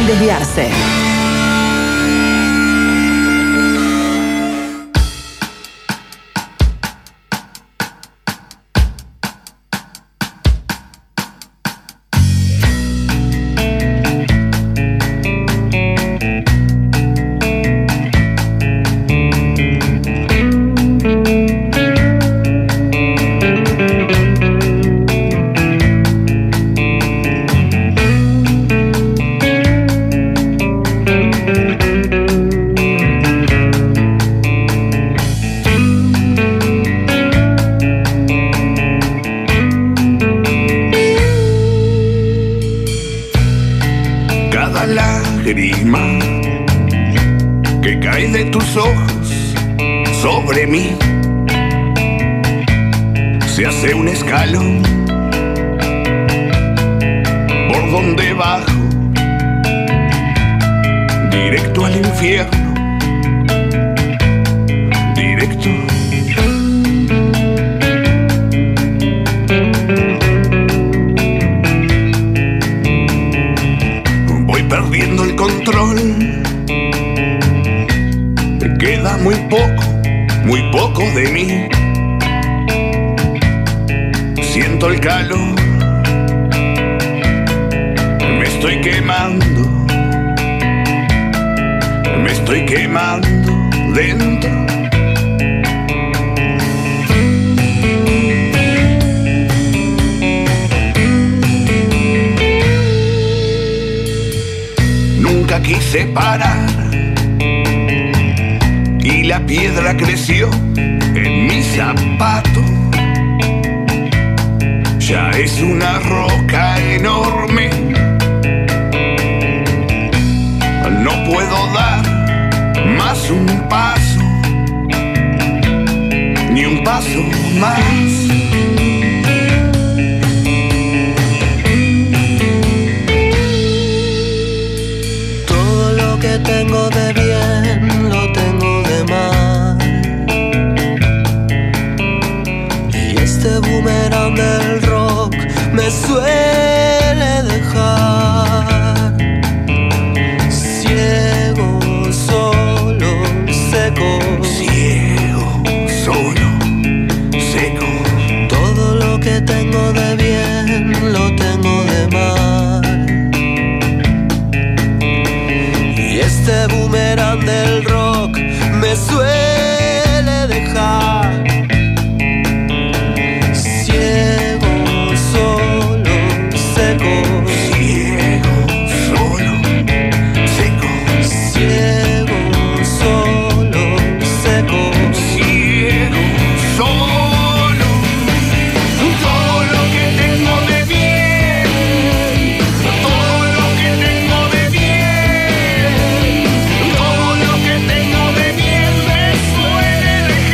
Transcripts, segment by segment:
sin desviarse. Que cae de tus ojos sobre mí, se hace un escalón por donde bajo, directo al infierno, directo. Voy perdiendo el control. Queda muy poco de mí. Siento el calor, me estoy quemando dentro. Nunca quise parar y la piedra creció en mi zapato. Ya es una roca enorme. No puedo dar más un paso, ni un paso más. Todo lo que tengo de bien lo tengo de mal, y este boomerang del rock me suele dejar ciego, solo, seco. Ciego, solo, seco. Todo lo que tengo de bien lo tengo de mal, y este boomerang del rock me suele dejar ciego, solo, seco. Ciego, solo, seco. Ciego, solo, seco. Ciego, solo. Todo lo que tengo de bien, todo lo que tengo de bien, todo lo que tengo de bien me suele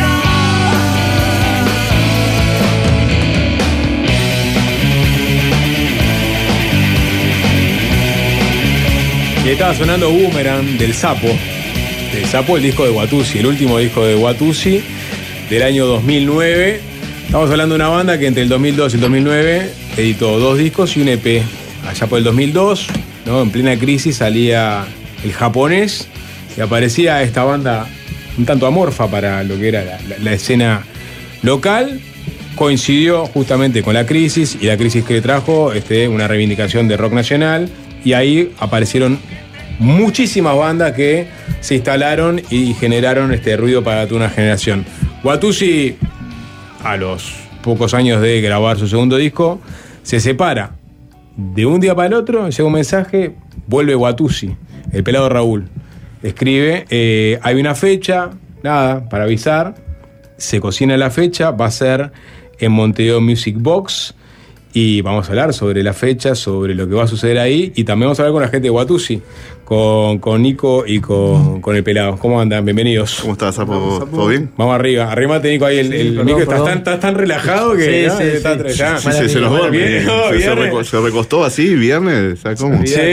Y estaba sonando Boomerang del Sapo. Del Sapo, el disco de Watusi, el último disco de Watusi del año 2009. Estamos hablando de una banda que entre el 2002 y el 2009 editó 2 discos y un EP. Allá por el 2002, ¿no? En plena crisis salía el Japonés y aparecía esta banda un tanto amorfa para lo que era la escena local. Coincidió justamente con la crisis, y la crisis que trajo una reivindicación de rock nacional, y ahí aparecieron muchísimas bandas que se instalaron y generaron ruido para toda una generación. Watusi, a los pocos años de grabar su segundo disco, se separa. De un día para el otro llega un mensaje, vuelve Watusi, el pelado Raúl. Escribe, hay una fecha, nada, para avisar, se cocina la fecha, va a ser en Montevideo Music Box, y vamos a hablar sobre la fecha, sobre lo que va a suceder ahí, y también vamos a hablar con la gente de Watusi, con Nico y con el pelado. ¿Cómo andan? Bienvenidos. ¿Cómo estás, Sapo? ¿Todo bien? Vamos arriba. Arrímate, Nico, ahí el Nico está tan relajado que se los duerme. Se recostó así viernes, ¿sabes cómo? Sí.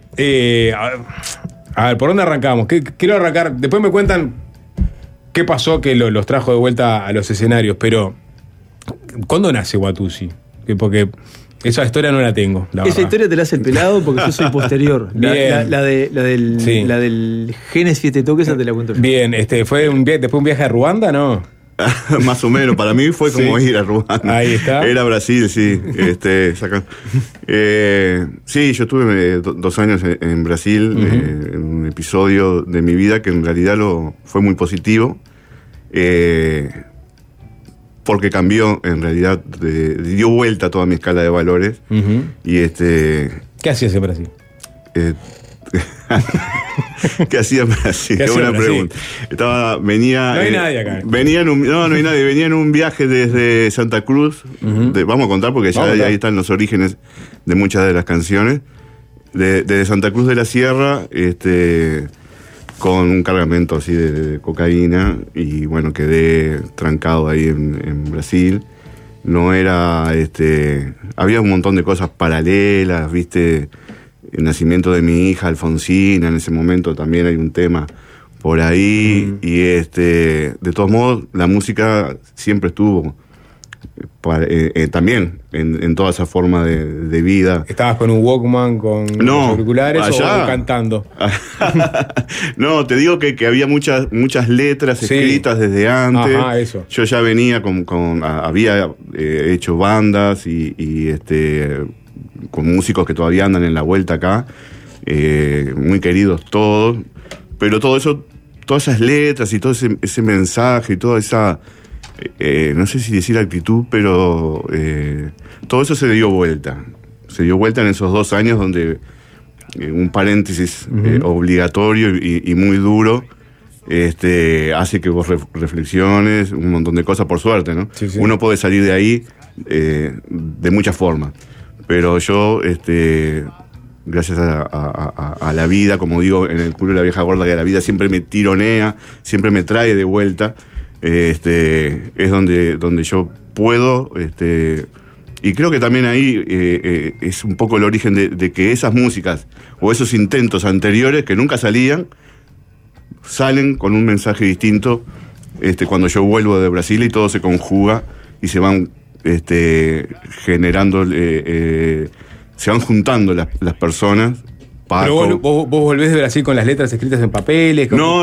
A ver, ¿por dónde arrancamos? Quiero arrancar, después me cuentan qué pasó que los trajo de vuelta a los escenarios, pero ¿cuándo nace Watusi? Porque Esa historia no la tengo. Esa historia te la hace el pelado porque yo soy posterior. La del Genes 7 toques, esa te la cuento yo. Bien, ¿fue después un viaje a Ruanda, no? Más o menos, para mí fue como ir a Ruanda. Ahí está. Era Brasil, sí. Sí, yo estuve 2 años en Brasil, en un episodio de mi vida que en realidad fue muy positivo. Porque cambió, en realidad, dio vuelta a toda mi escala de valores. Y ¿Qué hacías en Brasil? ¿Qué hacía en Brasil? Qué buena pregunta. No hay nadie acá. No hay nadie. Venía en un viaje desde Santa Cruz. Vamos a contar porque ya ahí están los orígenes de muchas de las canciones. Desde Santa Cruz de la Sierra, con un cargamento así de cocaína, y bueno, quedé trancado ahí en Brasil. No era, había un montón de cosas paralelas, viste, el nacimiento de mi hija Alfonsina, en ese momento también hay un tema por ahí, y de todos modos la música siempre estuvo también en toda esa forma de vida. ¿Estabas con un Walkman, con los auriculares o cantando? No, te digo que había muchas letras escritas desde antes. Ajá, eso. Yo ya venía había hecho bandas y con músicos que todavía andan en la vuelta acá, muy queridos todos, pero todo eso, todas esas letras y todo ese mensaje y toda esa no sé si decir actitud, pero todo eso se dio vuelta. Se dio vuelta en esos 2 años donde un paréntesis obligatorio y muy duro hace que vos reflexiones un montón de cosas, por suerte, ¿no? Sí. Uno puede salir de ahí de muchas formas, pero yo, gracias a la vida, como digo en el culo de la vieja gorda, que la vida siempre me tironea, siempre me trae de vuelta. Es donde yo puedo, y creo que también ahí es un poco el origen de que esas músicas o esos intentos anteriores que nunca salen con un mensaje distinto cuando yo vuelvo de Brasil y todo se conjuga y se van generando, se van juntando las personas. Paco. Pero vos volvés de Brasil con las letras escritas en papeles. No.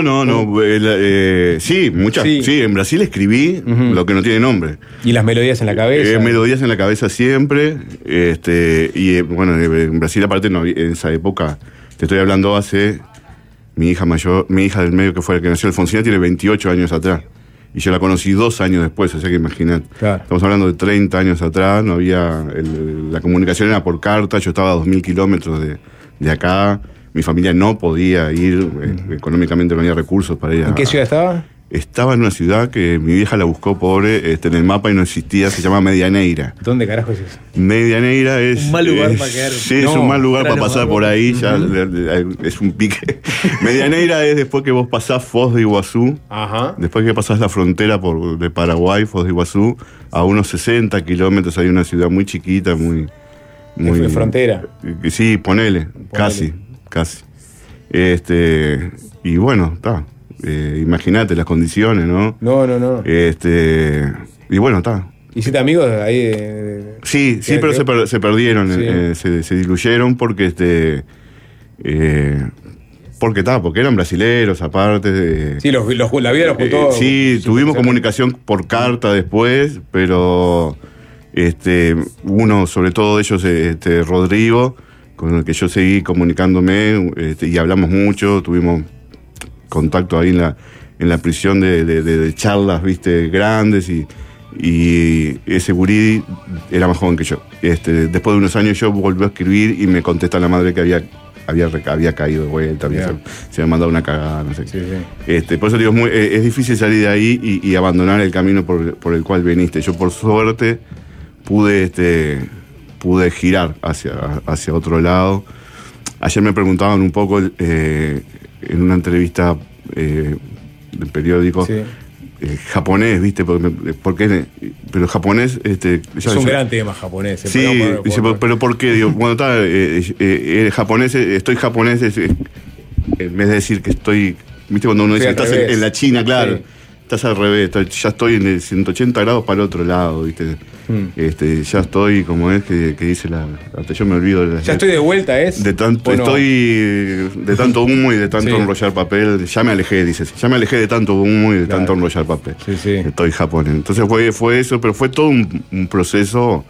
Sí, muchas. Sí, en Brasil escribí lo que no tiene nombre. ¿Y las melodías en la cabeza? Melodías en la cabeza siempre. Y bueno, en Brasil, aparte, no, en esa época, te estoy hablando hace. Mi hija del medio, que fue la que nació, Alfonsina, tiene 28 años atrás. Y yo la conocí 2 años después, o sea que imagínate. Claro. Estamos hablando de 30 años atrás, no había. La comunicación era por carta, yo estaba a 2.000 kilómetros de acá, mi familia no podía ir, económicamente no había recursos para ir ¿En qué ciudad estaba? Estaba en una ciudad que mi vieja la buscó pobre en el mapa y no existía, se llama Medianeira. ¿Dónde carajo es eso? Medianeira es... Un mal lugar para quedar. Sí, es un mal lugar para pasar por ahí, ya es un pique. Medianeira es después que vos pasás Foz de Iguazú, después que pasás la frontera de Paraguay, Foz de Iguazú, a unos 60 kilómetros hay una ciudad muy chiquita, muy frontera. Sí, ponele. Casi. Y bueno, está. Imagínate las condiciones, ¿no? No. Y bueno, está. ¿Hiciste amigos ahí? Sí, pero se perdieron, se diluyeron porque porque eran brasileros aparte. Sí, la vida los juntó. Sí, tuvimos comunicación por carta después, pero uno, sobre todo de ellos, Rodrigo, con el que yo seguí comunicándome, y hablamos mucho, tuvimos contacto ahí en la prisión de charlas, viste, grandes, y ese gurí era más joven que yo. Después de unos años yo volví a escribir y me contesta la madre que había caído de vuelta, se había mandado una cagada, no sé. Sí. Por eso digo, es difícil salir de ahí y abandonar el camino por el cual viniste. Yo por suerte pude girar hacia otro lado. Ayer me preguntaban un poco en una entrevista del periódico, japonés, ¿viste? Porque pero japonés... es un gran tema japonés. Sí, dice, pero ¿por qué? Digo, bueno, japonés, estoy japonés, en vez de decir que estoy... ¿Viste? Cuando uno dice que estás en la China, claro. estás al revés, ya estoy en el 180 grados para el otro lado, ¿viste? Ya estoy, como es que dice hasta yo me olvido de ya estoy de vuelta, de tanto humo y de tanto enrollar papel, ya me alejé, dice, ya me alejé de tanto humo y de tanto enrollar papel. Sí. Estoy japonés. Entonces fue eso, pero fue todo un proceso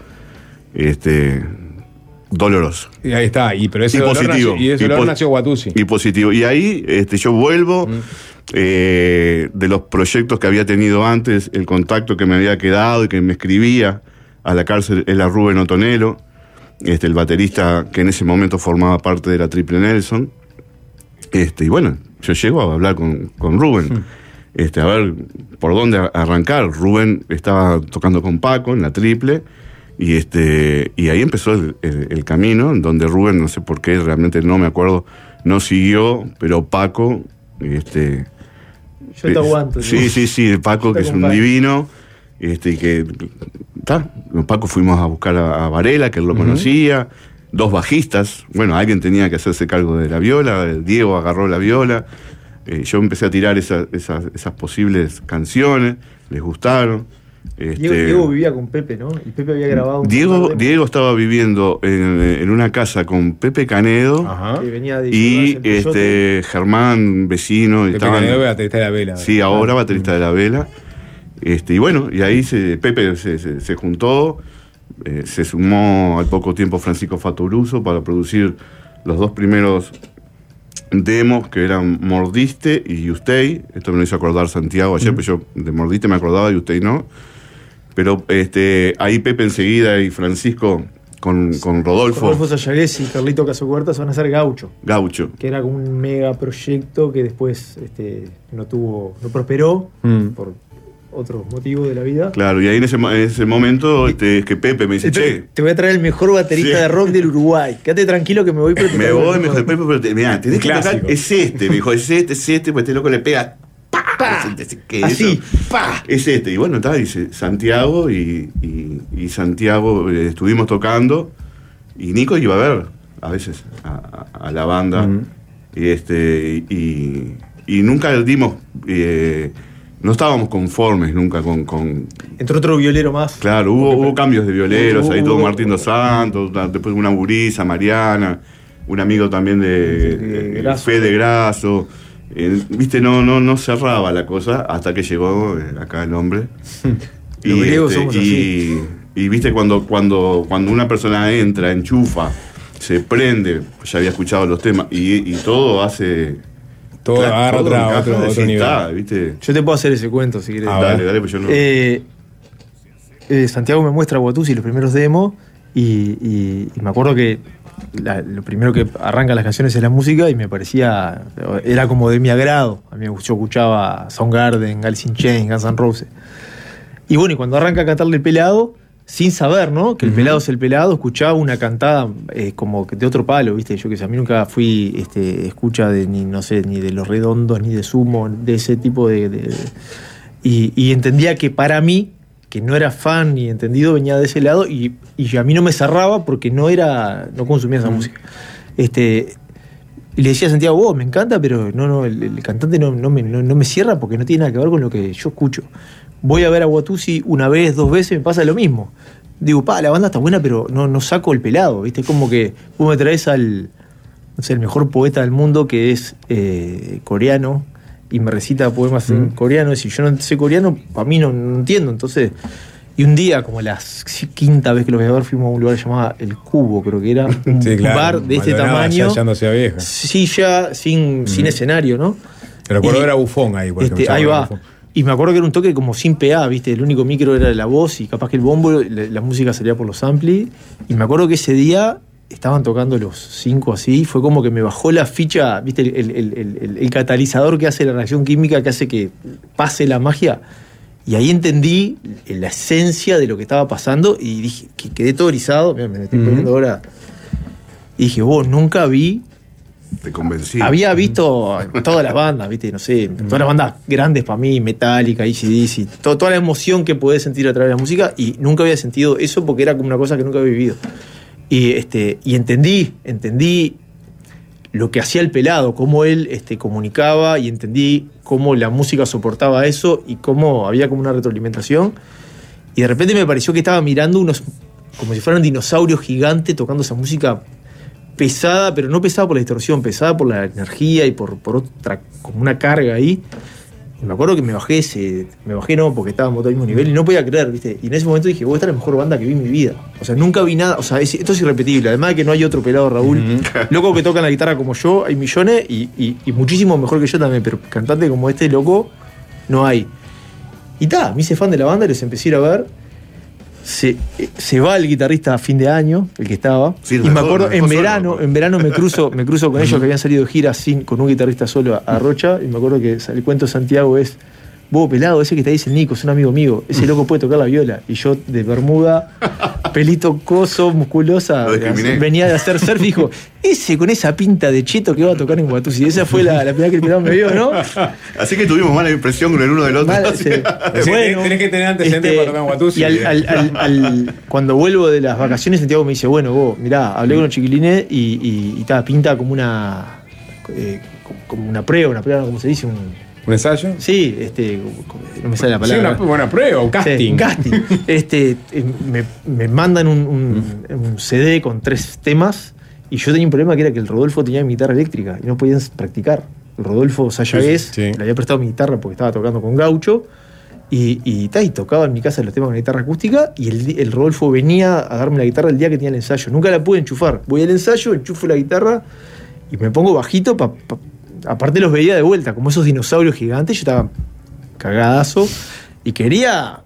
doloroso. Y ahí está, pero ese dolor positivo. Nació Watusi. Y positivo. Y ahí yo vuelvo de los proyectos que había tenido antes, el contacto que me había quedado y que me escribía a la cárcel era Rubén Otonero, el baterista que en ese momento formaba parte de la Triple Nelson. Y bueno, yo llego a hablar con Rubén. A ver por dónde arrancar. Rubén estaba tocando con Paco en la Triple. Y ahí empezó el camino, en donde Rubén, no sé por qué, realmente no me acuerdo, no siguió, pero Paco, yo te aguanto. Sí, Paco, que es un divino, con Paco fuimos a buscar a Varela, que él lo conocía, 2 bajistas, bueno, alguien tenía que hacerse cargo de la viola, Diego agarró la viola, yo empecé a tirar esas posibles canciones, les gustaron. Diego vivía con Pepe, ¿no? Y Pepe había grabado Diego estaba viviendo en una casa con Pepe Canedo y Germán, vecino. Pepe Canedo, baterista de la Vela. Sí, ahora baterista de la Vela. Y bueno, y ahí Pepe se juntó, se sumó al poco tiempo Francisco Fatoruso para producir los 2 primeros demos, que eran Mordiste y Ustey. Esto me lo hizo acordar Santiago ayer, pues yo de Mordiste me acordaba y Ustey no. Pero ahí Pepe enseguida y Francisco con Rodolfo. Rodolfo Sayagués y Carlito Casocuertas van a hacer Gaucho. Que era como un mega proyecto que después no prosperó por otros motivos de la vida. Claro, y ahí en ese momento es que Pepe me dice, te voy a traer el mejor baterista de rock del Uruguay. Quédate tranquilo que me voy. Me voy, me dijo Pepe, pero mirá, tenés que tocar, es me dijo, es pues loco le pega. Así, es y bueno, dice Santiago y Santiago estuvimos tocando y Nico iba a ver a veces a la banda y nunca dimos no estábamos conformes nunca con entró otro violero más. Claro, hubo cambios de violeros, ahí todo Martín dos Santos, después una Burisa, Mariana, un amigo también de Fede Grasso. Viste, no cerraba la cosa hasta que llegó acá el hombre. y viste, cuando una persona entra, enchufa, se prende, ya había escuchado los temas y todo hace. Todo agarra otro nivel. ¿Viste? Yo te puedo hacer ese cuento si querés. Dale, pues yo no. Santiago me muestra a Watusi los primeros demos y me acuerdo que lo primero que arrancan las canciones es la música y me parecía, era como de mi agrado. A mí yo escuchaba Soundgarden, Alice in Chains, Guns N' Roses. Y bueno, y cuando arranca a cantarle el Pelado, sin saber, ¿no? Que el Pelado es el Pelado, escuchaba una cantada como de otro palo, ¿viste? Yo que sé, a mí nunca fui escucha de ni de Los Redondos, ni de Sumo, de ese tipo y entendía que para mí, que no era fan ni entendido, venía de ese lado y a mí no me cerraba porque no consumía esa música. Y le decía a Santiago, me encanta, pero el cantante no me cierra porque no tiene nada que ver con lo que yo escucho. Voy a ver a Watusi una vez, 2 veces, me pasa lo mismo. Digo, la banda está buena, pero no saco el Pelado, ¿viste? Es como que vos me traes el mejor poeta del mundo que es coreano y me recita poemas en coreano. Si yo no sé coreano, para mí no entiendo. Entonces, y un día, como la 5ª vez que lo voy a ver, fuimos a un lugar llamado El Cubo, creo que era. Un bar de este tamaño. Ya no sea vieja. Sí, ya sin escenario, ¿no? Pero recuerdo era Bufón ahí. Ahí va. Y me acuerdo que era un toque como sin PA, ¿viste? El único micro era la voz y capaz que el bombo, la música salía por los amplis. Y me acuerdo que ese día estaban tocando los 5 así, fue como que me bajó la ficha, ¿viste? El catalizador que hace la reacción química, que hace que pase la magia. Y ahí entendí la esencia de lo que estaba pasando y dije, que quedé todo erizado, mirá, me estoy poniendo ahora. Y dije, nunca vi. Te convencí. Había visto todas las bandas, ¿viste? No sé, todas las bandas grandes para mí, Metallica, AC/DC, toda la emoción que podés sentir a través de la música, y nunca había sentido eso porque era como una cosa que nunca había vivido. Y entendí lo que hacía el Pelado, cómo él comunicaba, y entendí cómo la música soportaba eso y cómo había como una retroalimentación. Y de repente me pareció que estaba mirando como si fueran dinosaurios gigantes tocando esa música pesada, pero no pesada por la distorsión, pesada por la energía y por otra, como una carga ahí. Y me acuerdo que me bajé porque estábamos todo al mismo nivel y no podía creer, ¿viste? Y en ese momento dije, esta es la mejor banda que vi en mi vida. O sea, nunca vi nada, o sea, esto es irrepetible. Además de que no hay otro Pelado Raúl, loco que tocan la guitarra como yo, hay millones y muchísimo mejor que yo también, pero cantante como este loco no hay. Y me hice fan de la banda y les empecé a ir a ver. Se va el guitarrista a fin de año, el que estaba, sí, y me acuerdo, en verano me cruzo con ellos que habían salido de gira con un guitarrista solo a Rocha, y me acuerdo que el cuento de Santiago es: vos, Pelado, ese que te dice el Nico, es un amigo mío, ese loco puede tocar la viola. Y yo, de bermuda, pelito coso, musculosa, venía de hacer surf, y dijo, ese con esa pinta de cheto que va a tocar en Watusi. Esa fue la primera que el Pelado me vio, ¿no? Así que tuvimos mala impresión con el uno del otro. Bueno, tenés que tener antecedentes para tocar en Watusi. Y cuando vuelvo de las vacaciones, Santiago me dice, bueno, vos, mirá, hablé con los chiquilines y pinta como una prueba, ¿cómo se dice? ¿Un ensayo? Sí, no me sale la palabra. Sí, una buena prueba, un casting. Sí, un casting. Me mandan un CD con 3 temas y yo tenía un problema que era que el Rodolfo tenía mi guitarra eléctrica y no podían practicar. El Rodolfo Sayagués le había prestado mi guitarra porque estaba tocando con Gaucho y tocaba en mi casa los temas con la guitarra acústica, y el Rodolfo venía a darme la guitarra el día que tenía el ensayo. Nunca la pude enchufar. Voy al ensayo, enchufo la guitarra y me pongo bajito aparte los veía de vuelta, como esos dinosaurios gigantes. Yo estaba cagadazo y quería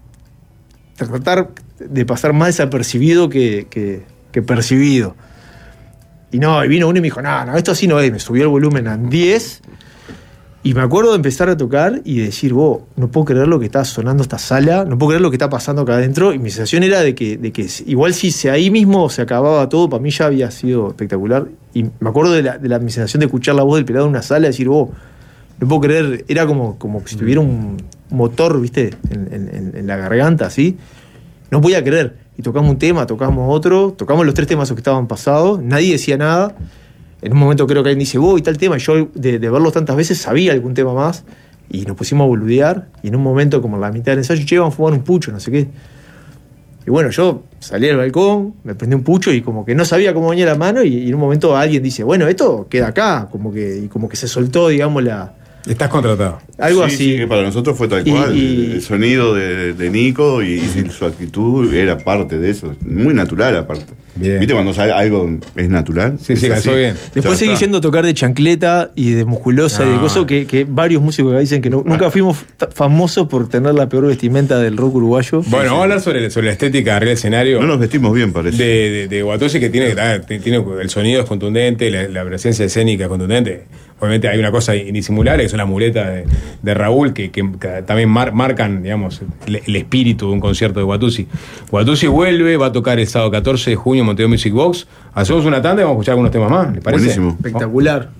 tratar de pasar más desapercibido que percibido. Y vino uno y me dijo, no, esto así no es. Me subió el volumen a 10 y me acuerdo de empezar a tocar y decir, no puedo creer lo que está sonando esta sala, no puedo creer lo que está pasando acá adentro. Y mi sensación era de que igual si ahí mismo se acababa todo, para mí ya había sido espectacular. Y me acuerdo de mi sensación de escuchar la voz del Pelado en una sala y decir, no puedo creer, era como si tuviera un motor, ¿viste? En la garganta, así. No podía creer. Y tocamos un tema, tocamos otro, tocamos los 3 temas que estaban pasados, nadie decía nada. En un momento creo que alguien dice, y tal tema, y yo de verlos tantas veces sabía algún tema más, y nos pusimos a boludear, y en un momento, como en la mitad del ensayo, vamos a fumar un pucho, no sé qué. Y bueno, yo salí al balcón, me prendí un pucho, y como que no sabía cómo venía la mano, y en un momento alguien dice, esto queda acá, como que se soltó, digamos, Estás contratado. Algo así. Sí, para nosotros fue tal cual. El sonido de Nico y su actitud era parte de eso. Muy natural, aparte. Bien. ¿Viste cuando algo es natural? Sí, calzó bien. Después seguí yendo a tocar de chancleta y de musculosa y de cosas que varios músicos que dicen que nunca fuimos famosos por tener la peor vestimenta del rock uruguayo. Bueno, vamos a hablar sobre la estética arriba del escenario. No nos vestimos bien, parece. De Watusi, que tiene el sonido es contundente, la presencia escénica es contundente. Obviamente hay una cosa indisimulable, que son las muletas de Raúl, que también marcan, digamos, el espíritu de un concierto de Watusi. Watusi vuelve, va a tocar el sábado 14 de junio en Montevideo Music Box. Hacemos una tanda y vamos a escuchar algunos temas más, ¿les parece? Buenísimo. Espectacular.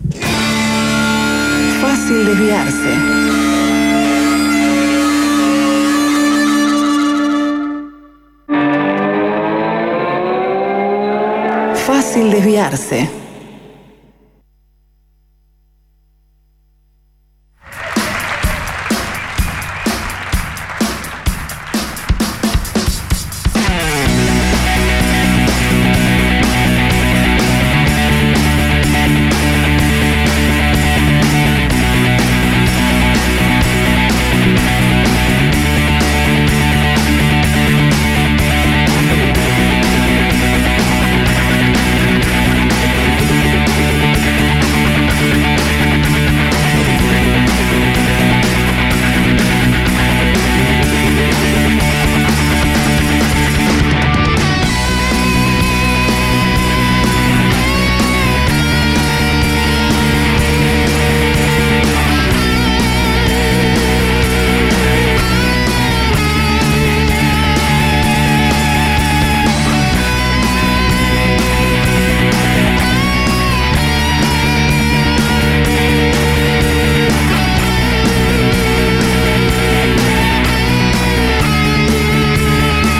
Fácil desviarse. Fácil desviarse.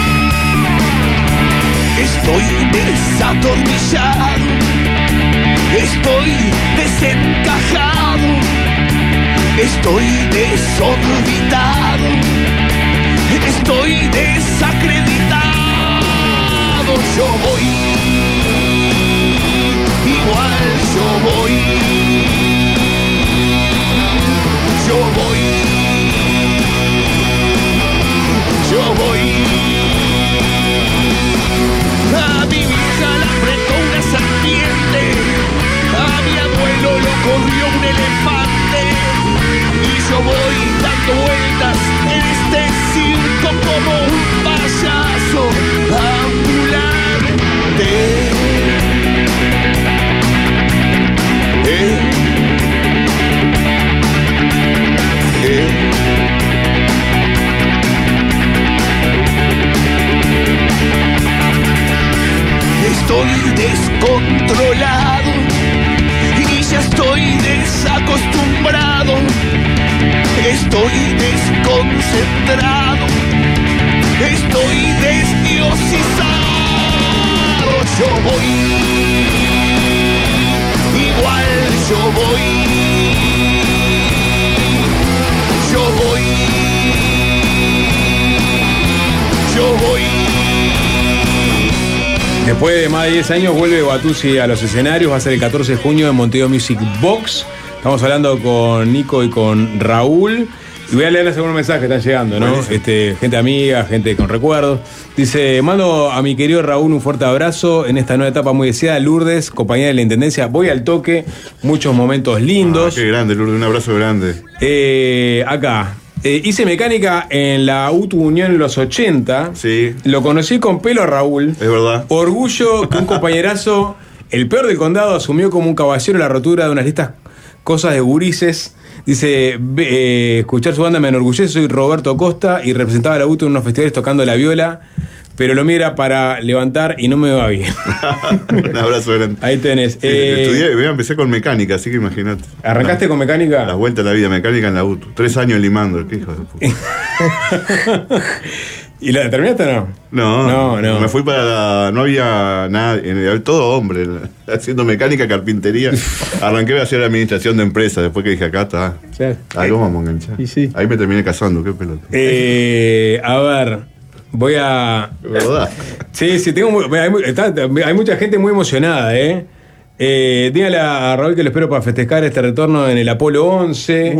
Estoy desatornillado Estoy desencajado, estoy desorbitado, estoy desacreditado. Yo voy, igual yo voy, yo voy, yo voy. A mi vieja la apretó una serpiente, a mi abuelo lo corrió un elefante, y yo voy dando vueltas en este circo como un payaso ambulante. Estoy descontrolado y ya estoy desacostumbrado. Estoy desconcentrado, estoy desdiosizado. Yo voy, igual yo voy, yo voy, yo voy. Después de más de 10 años vuelve Watusi a los escenarios, va a ser el 14 de junio en Montevideo Music Box. Estamos hablando con Nico y con Raúl. Y voy a leer los algunos mensajes que están llegando, ¿no? Gente amiga, gente con recuerdos. Dice, mando a mi querido Raúl un fuerte abrazo en esta nueva etapa muy deseada. Lourdes, compañera de la Intendencia, voy al toque. Muchos momentos lindos. Qué grande, Lourdes, un abrazo grande. Acá. Hice mecánica en la UTU Unión en los 80. Sí. Lo conocí con pelo a Raúl. Es verdad. Orgullo que un compañerazo, el peor del condado, asumió como un caballero la rotura de unas listas cosas de gurises. Dice, escuchar su banda me enorgullece, soy Roberto Costa y representaba a la UTU en unos festivales tocando la viola, pero lo mira para levantar y no me va bien. Un abrazo grande. Ahí tenés. Estudié, empecé con mecánica, así que imagínate. ¿Arrancaste con mecánica? La vuelta a la vida, mecánica en la UTU. 3 años limando, qué hijo de puta. ¿Y la terminaste o no? No. Me fui para no había nada, todo hombre, haciendo mecánica, carpintería. Arranqué a hacer administración de empresas, después que dije acá está. Sí. Algo vamos a enganchar. Sí. Ahí me terminé casando, qué pelota. A ver, voy a. ¿Verdad? Sí, hay mucha gente muy emocionada, dígale a Raúl que lo espero para festejar este retorno en el Apolo 11.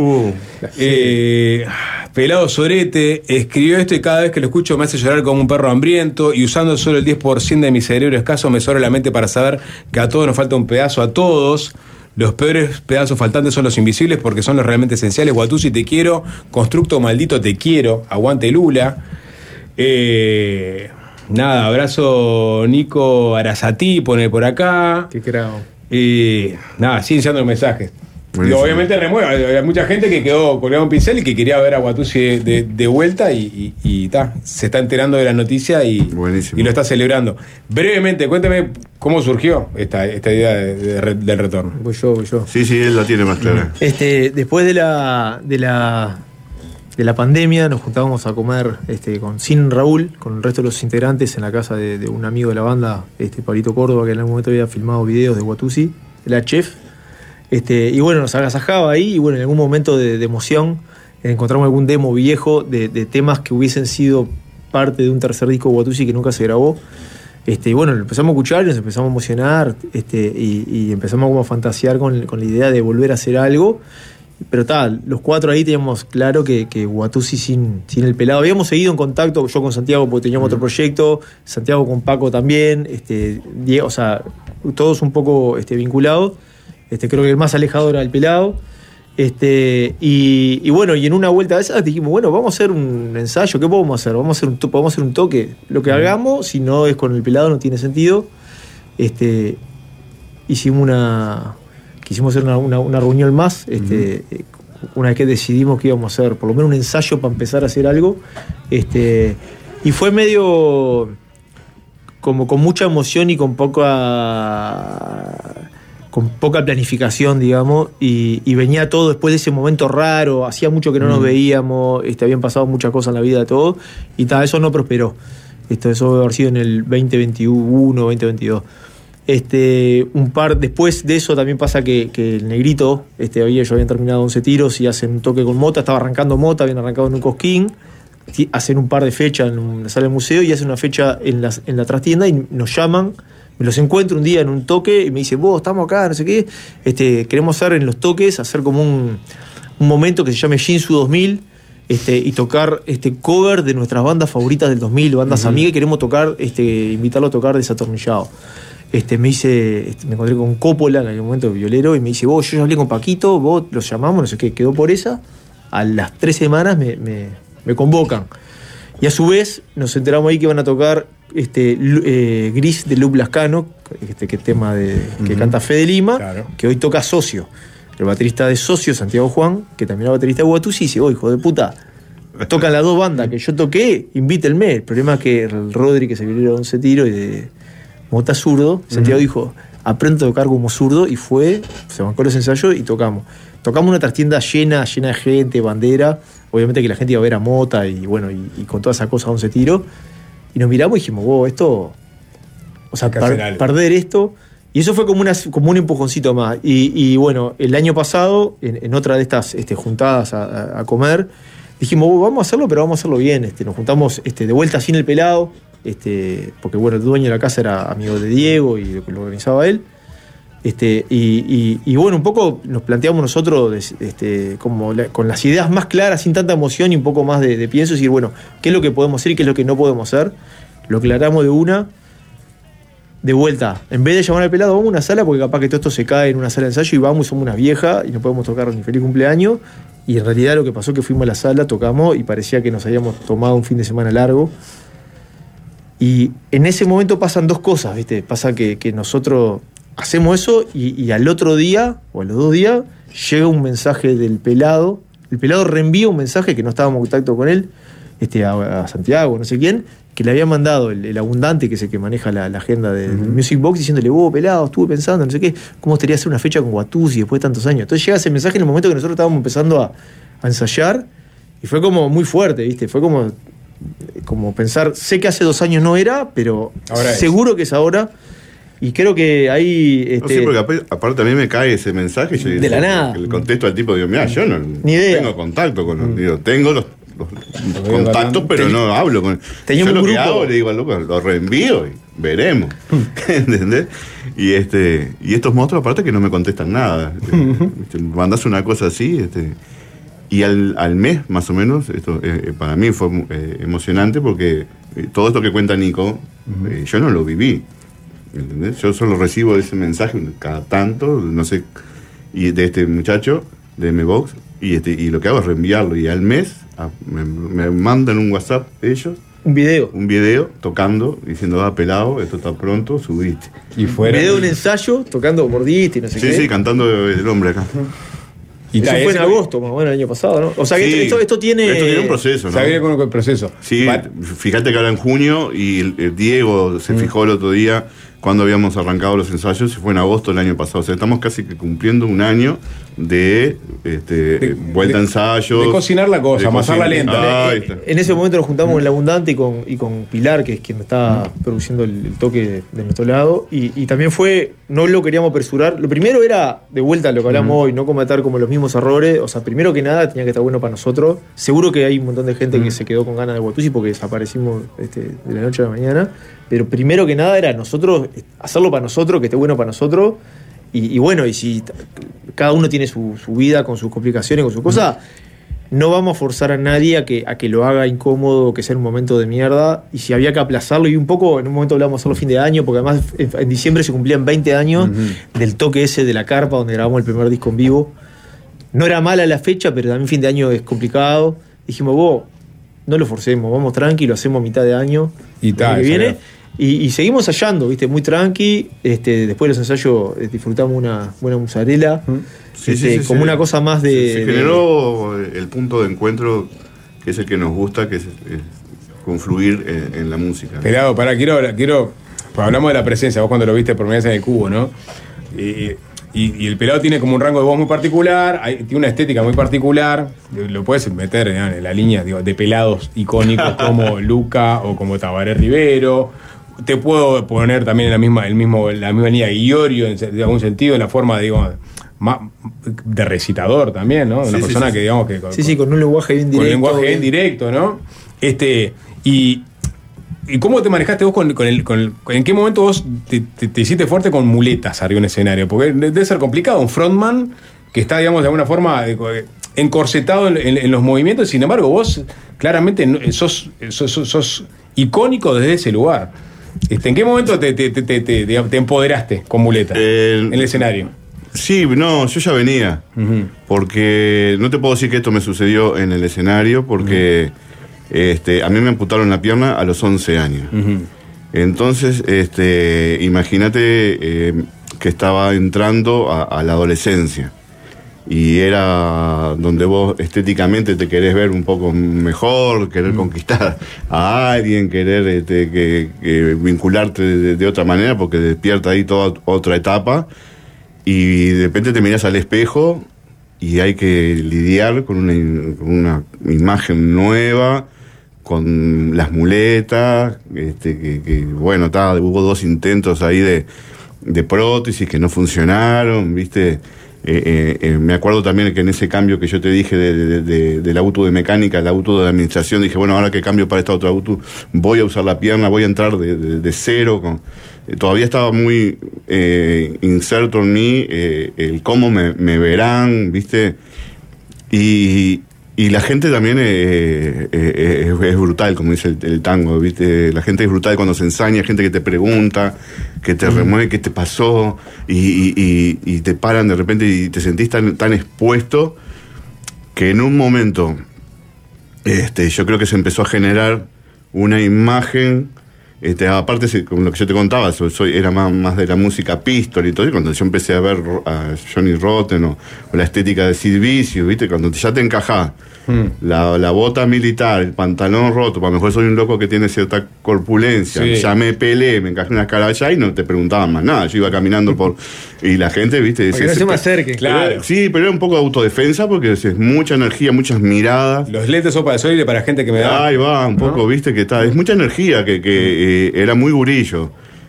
Pelado Sorete escribió esto y cada vez que lo escucho me hace llorar como un perro hambriento, y usando solo el 10% de mi cerebro escaso me sobra la mente para saber que a todos nos falta un pedazo, a todos. Los peores pedazos faltantes son los invisibles porque son los realmente esenciales. Watusi, te quiero. Constructo maldito, te quiero. Aguante Lula. Nada, abrazo Nico Arasatí, pone por acá. Qué creo. Nada, siguen siendo los mensajes. Y Buenísimo. obviamente remueve. Hay mucha gente que quedó colgado un pincel y que quería ver a Watusi de vuelta y se está enterando de la noticia y lo está celebrando. Brevemente, cuéntame cómo surgió esta idea del retorno. Voy yo. Sí, él la tiene más clara. Después de la pandemia nos juntábamos a comer sin Raúl, con el resto de los integrantes en la casa de un amigo de la banda, Pablito Córdoba, que en algún momento había filmado videos de Watusi, era chef. Y bueno, nos agasajaba ahí y bueno, en algún momento de emoción encontramos algún demo viejo de temas que hubiesen sido parte de un tercer disco de Watusi que nunca se grabó. Y bueno, lo empezamos a escuchar y nos empezamos a emocionar y empezamos como a fantasear con la idea de volver a hacer algo. Pero los 4 ahí teníamos claro que Watusi sin el pelado. Habíamos seguido en contacto, yo con Santiago porque teníamos otro proyecto, Santiago con Paco también, Diego, o sea, todos un poco vinculados. Creo que el más alejado era el pelado. Y bueno, y en una vuelta de esas dijimos, bueno, vamos a hacer un ensayo, ¿qué podemos hacer? Vamos a hacer un toque. Lo que hagamos, si no es con el pelado, no tiene sentido. Quisimos hacer una reunión más, una vez que decidimos que íbamos a hacer por lo menos un ensayo para empezar a hacer algo. Y fue medio como con mucha emoción y con poca planificación, digamos, y venía todo después de ese momento raro, hacía mucho que no nos veíamos, habían pasado muchas cosas en la vida de todos, y eso no prosperó. Eso debe haber sido en el 2021, 2022. Después de eso también pasa que el Negrito, habían terminado 11 tiros y hacen un toque con Mota, estaba arrancando Mota, habían arrancado en un Cosquín, hacen un par de fechas en la sala del museo y hacen una fecha en la trastienda y nos llaman, me los encuentro un día en un toque y me dicen, vos, estamos acá, no sé qué, queremos hacer en los toques, hacer como un momento que se llame Jinsu 2000, y tocar cover de nuestras bandas favoritas del 2000, bandas amigas, y queremos tocar, invitarlo a tocar Desatornillado. Me encontré con Coppola en aquel momento, violero, y me dice, vos, yo ya hablé con Paquito, vos los llamamos, no sé qué, quedó por esa. A las 3 semanas me convocan. Y a su vez nos enteramos ahí que iban a tocar Gris de Luke Lascano, que tema que canta Fede Lima, claro, que hoy toca Socio. El baterista de Socio, Santiago Juan, que también era baterista de Watusi, dice, hijo de puta, tocan las dos bandas que yo toqué, invítenme. El problema es que el Rodri, que se violó de 11 tiros y de Mota zurdo, Santiago dijo, aprendo a tocar como zurdo, y se bancó los ensayos y tocamos. Tocamos una trastienda llena de gente, bandera, obviamente que la gente iba a ver a Mota y bueno, y con toda esa cosa 11 tiros, y nos miramos y dijimos, wow, esto, o sea, perder esto. Y eso fue como un empujoncito más. Y bueno, el año pasado, en otra de estas juntadas a comer, dijimos, vamos a hacerlo, pero vamos a hacerlo bien. Nos juntamos de vuelta sin el pelado, porque bueno, el dueño de la casa era amigo de Diego y lo organizaba él. Y bueno, un poco nos planteamos nosotros con las ideas más claras, sin tanta emoción y un poco más de pienso, decir, bueno, ¿qué es lo que podemos hacer y qué es lo que no podemos hacer? Lo aclaramos de una. De vuelta, en vez de llamar al pelado, vamos a una sala, porque capaz que todo esto se cae en una sala de ensayo y vamos y somos unas viejas y no podemos tocar ni feliz cumpleaños. Y en realidad lo que pasó es que fuimos a la sala, tocamos y parecía que nos habíamos tomado un fin de semana largo. Y en ese momento pasan dos cosas, ¿viste? Pasa que nosotros hacemos eso y al otro día, o a los 2 días, llega un mensaje del pelado. El pelado reenvía un mensaje que no estábamos en contacto con él, a Santiago, no sé quién, que le había mandado el Abundante, que es el que maneja la agenda del Music Box, diciéndole, pelado, estuve pensando, no sé qué, cómo estaría hacer una fecha con Watusi después de tantos años. Entonces llega ese mensaje en el momento que nosotros estábamos empezando a ensayar, y fue como muy fuerte, ¿viste? Fue como pensar, sé que hace 2 años no era, pero ahora seguro que es ahora. Y creo que ahí... No sé, porque aparte a mí me cae ese mensaje, yo de la nada. Le contesto al tipo, digo, mira, yo no tengo contacto con los... Digo, tengo los contactos, pero no hablo con él. Yo lo que hago, le digo al loco, lo reenvío y veremos. ¿Entendés? Y estos monstruos, aparte, que no me contestan nada. Mandás una cosa así, y al mes, más o menos, esto para mí fue emocionante, porque todo esto que cuenta Nico, yo no lo viví. ¿Entendés? Yo solo recibo ese mensaje cada tanto, no sé, y de este muchacho de M-Box, y lo que hago es reenviarlo, y al mes me mandan un WhatsApp ellos, un video tocando, diciendo, pelado, esto está pronto, subiste. Y fuera. Video de un ensayo, tocando Mordiste y no sé qué. Sí, cantando El Hombre acá. Y eso fue en agosto, más o menos, el año pasado, ¿no? O sea, que sí, esto tiene... Esto tiene un proceso, ¿no? Sabía con el proceso. Sí, fíjate que ahora en junio, y el Diego se fijó el otro día cuando habíamos arrancado los ensayos, y fue en agosto del año pasado. O sea, estamos casi que cumpliendo un año de vuelta a ensayo. De cocinar la cosa, amasarla lenta. En ese momento nos juntamos con El Abundante y con Pilar, que es quien está produciendo el toque de nuestro lado. Y también no lo queríamos apresurar. Lo primero era, de vuelta a lo que hablamos hoy, no cometer como los mismos errores. O sea, primero que nada tenía que estar bueno para nosotros. Seguro que hay un montón de gente que se quedó con ganas de Watusi porque desaparecimos de la noche a la mañana. Pero primero que nada era nosotros, hacerlo para nosotros, que esté bueno para nosotros. Y bueno, y si cada uno tiene su vida con sus complicaciones, con sus cosas, no vamos a forzar a nadie a que lo haga incómodo, que sea un momento de mierda. Y si había que aplazarlo, y un poco, en un momento hablamos de hacerlo fin de año, porque además en diciembre se cumplían 20 años del toque ese de la carpa, donde grabamos el primer disco en vivo. No era mala la fecha, pero también fin de año es complicado. Dijimos, no lo forcemos, vamos tranqui, lo hacemos a mitad de año. Y tal, que viene. Y seguimos ensayando, ¿viste? Muy tranqui. Después de los ensayos disfrutamos una buena mozzarella. Como una cosa más de... Se generó el punto de encuentro, que es el que nos gusta, que es confluir en la música. Pelado, quiero hablamos de la presencia, vos cuando lo viste por primera vez en el Cubo, ¿no? Y el pelado tiene como un rango de voz muy particular, tiene una estética muy particular, lo puedes meter en la línea de pelados icónicos como Luca o como Tabaré Rivero, te puedo poner también en la misma línea Iorio, en algún sentido, en la forma, digamos, de recitador también, ¿no? Una persona que, digamos, que... Con un lenguaje bien directo. Con un lenguaje bien directo, ¿no? ¿Y cómo te manejaste vos en qué momento vos te hiciste fuerte con muletas arriba de un escenario? Porque debe ser complicado, un frontman que está, digamos, de alguna forma encorsetado en los movimientos, sin embargo, vos claramente sos icónico desde ese lugar. ¿En qué momento te empoderaste con muletas en el escenario? Sí, no, yo ya venía. Uh-huh. Porque no te puedo decir que esto me sucedió en el escenario, porque a mí me amputaron la pierna a los 11 años. Uh-huh. Entonces, imagínate que estaba entrando a la adolescencia. Y era donde vos estéticamente te querés ver un poco mejor, querer conquistar a alguien, querer que vincularte de otra manera, porque despierta ahí toda otra etapa. Y de repente te mirás al espejo y hay que lidiar con una imagen nueva, con las muletas, bueno, hubo 2 intentos ahí de prótesis que no funcionaron, ¿viste? Me acuerdo también que en ese cambio que yo te dije del auto de mecánica al auto de administración, dije, bueno, ahora que cambio para esta otra auto, voy a usar la pierna, voy a entrar de cero. Todavía estaba muy inserto en mí el cómo me verán, ¿viste? Y la gente también es brutal, como dice el tango, ¿viste? La gente es brutal cuando se ensaña, gente que te pregunta, que te remueve, qué te pasó, y te paran de repente y te sentís tan expuesto que en un momento yo creo que se empezó a generar una imagen. Aparte, como lo que yo te contaba, era más de la música Pistol y todo, y cuando yo empecé a ver a Johnny Rotten o la estética de Sid Vicious, ¿viste? Cuando ya te encajás la bota militar, el pantalón roto, a lo mejor soy un loco que tiene cierta corpulencia, sí. Ya me peleé, me encajé una cara allá y no te preguntaban más nada, yo iba caminando y la gente, ¿viste? Porque no se me acerque. Claro. Sí, pero era un poco de autodefensa porque es mucha energía, muchas miradas. Los lentes sopa de soile para gente que me da. Ahí va, un poco, ¿viste? Es mucha energía que era muy gurillo.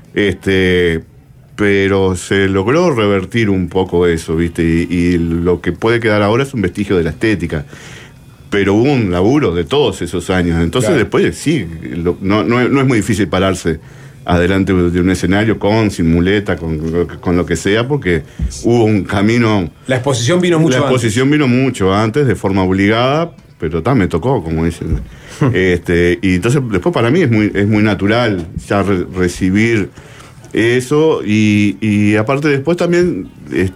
Pero se logró revertir un poco eso, ¿viste? Y lo que puede quedar ahora es un vestigio de la estética. Pero hubo un laburo de todos esos años. Entonces, claro. Después, sí, no es muy difícil pararse adelante de un escenario sin muleta, con lo que sea, porque hubo un camino. La exposición vino mucho antes. La exposición vino mucho antes, de forma obligada, pero me tocó, como dicen. Y entonces, después para mí es muy natural ya recibir eso, y aparte después también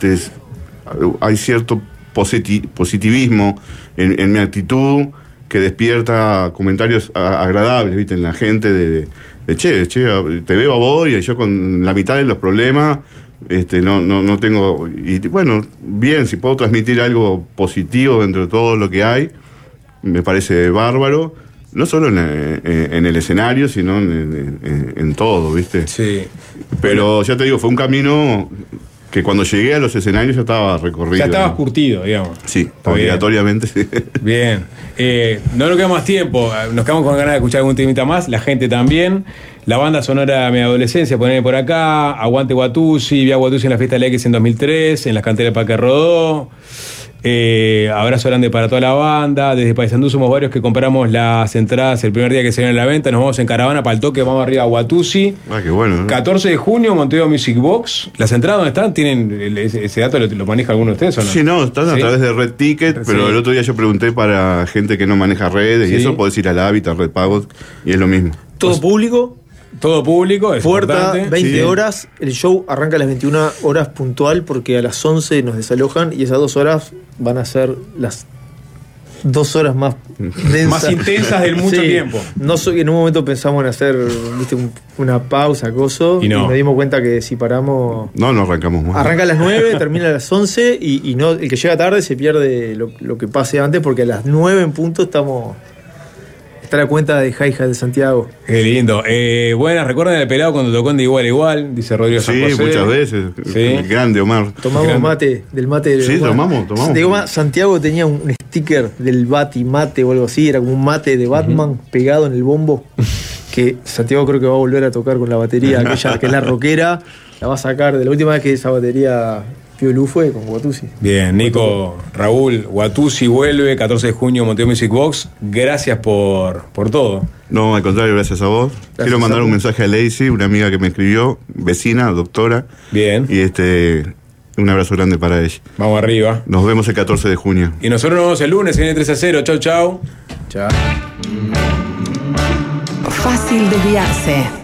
hay cierto positivismo en mi actitud que despierta comentarios agradables, ¿viste? En la gente de che, te veo a vos y yo con la mitad de los problemas no tengo. Y bueno, bien, si puedo transmitir algo positivo dentro de todo lo que hay, me parece bárbaro. No solo en el escenario, sino en todo, ¿viste? Sí. Pero ya te digo, fue un camino que cuando llegué a los escenarios ya estaba recorrido. Ya estabas curtido, digamos. Sí, obligatoriamente. Bien. No nos queda más tiempo. Nos quedamos con ganas de escuchar algún temita más. La gente también. La banda sonora de mi adolescencia, ponerme por acá. Aguante Watusi. Vi a Watusi en la fiesta de la X en 2003, en las canteras de Parque Rodó. Abrazo grande para toda la banda. Desde Paysandú somos varios que compramos las entradas el primer día que se viene a la venta. Nos vamos en caravana para el toque, vamos arriba a Watusi. Qué bueno, ¿no? 14 de junio, Montevideo Music Box. ¿Las entradas dónde están? ¿Tienen ese dato? ¿Lo maneja alguno de ustedes o no? Sí, no, están a través de Red Ticket, pero el otro día yo pregunté para gente que no maneja redes, y eso podés ir al Hábitat, Red Pagos, y es lo mismo. ¿Todo público? Todo público, es puerta, importante. 20 horas. El show arranca a las 21 horas puntual, porque a las 11 nos desalojan, y esas 2 horas van a ser las 2 horas más densas. Más intensas del mucho tiempo. En un momento pensamos en hacer, ¿viste? Una pausa, y nos dimos cuenta que si paramos. No arrancamos más. Arranca a las 9, termina a las 11, y no, el que llega tarde se pierde lo que pase antes, porque a las 9 en punto estamos Está la cuenta de Hi-Hat de Santiago. Qué lindo. Buenas, ¿recuerdan el pelado cuando tocó en De Igual a Igual? Dice Rodrigo San Sí, José. muchas veces. Sí. Grande, Omar. Tomamos Grande. mate, del mate. Sí, tomamos. Santiago tenía un sticker del Bati Mate o algo así, era como un mate de Batman pegado en el bombo. Que Santiago creo que va a volver a tocar con la batería, aquella que es la rockera, la va a sacar. De la última vez que esa batería Piolú fue con Watusi. Bien, Nico, Raúl, Watusi vuelve, 14 de junio, Montevideo Music Box. Gracias por todo. No, al contrario, gracias a vos. Quiero mandar un mensaje a Lacey, una amiga que me escribió, vecina, doctora. Bien. Y un abrazo grande para ella. Vamos arriba. Nos vemos el 14 de junio. Y nosotros nos vemos el lunes, viene 3-0. Chau, chau. Chao. Fácil desviarse.